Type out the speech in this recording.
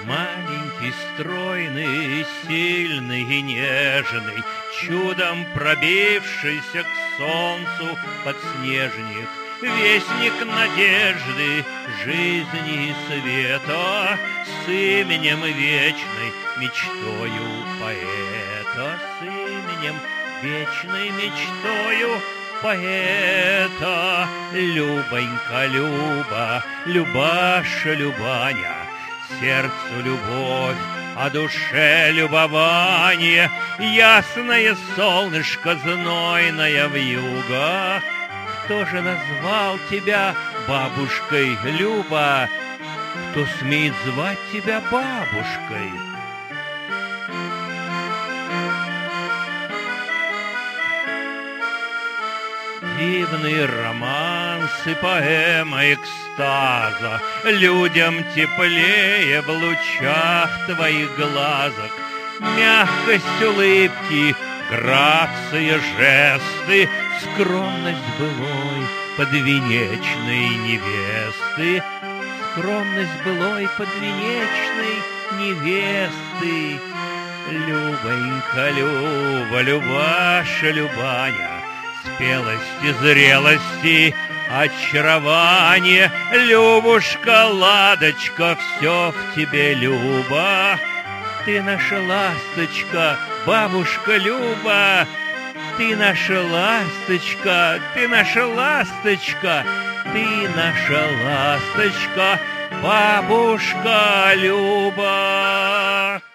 Маленький, стройный, сильный и нежный, чудом пробившийся к солнцу подснежник, вестник надежды, жизни и света, с именем вечной мечтою поэта, с именем вечной мечтою поэта. Любонька, Люба, Любаша, Любаня, сердцу любовь, а душе любование, ясное солнышко, знойная вьюга. Кто же назвал тебя бабушкой, Люба? Кто смеет звать тебя бабушкой? Дивный романс и поэма экстаза, людям теплее в лучах твоих глазок. Мягкость улыбки, грация жесты, скромность былой подвенечной невесты, скромность былой подвенечной невесты. Любонька, Люба, Любаша, Любаня, спелости, зрелости, очарование, Любушка, ладочка, все в тебе, Люба. Ты наша ласточка, бабушка Люба, ты наша ласточка, ты наша ласточка, ты наша ласточка, бабушка Люба.